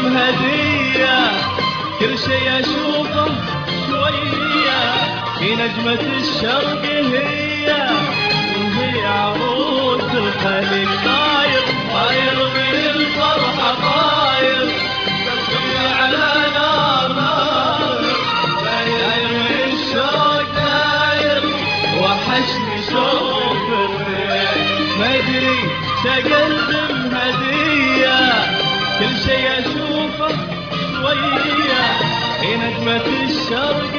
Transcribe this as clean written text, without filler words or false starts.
هدية، كل شي اشوفه شوية، في نجمة الشرق وهي عروس الخليج. طاير طاير من الفرحة طاير، قلبي على نار نار، داير من الشوق داير، وحشني شوف الخير. ما ادري شقدم هدية، كل شي اشوفه شوية، في نجمة الشرق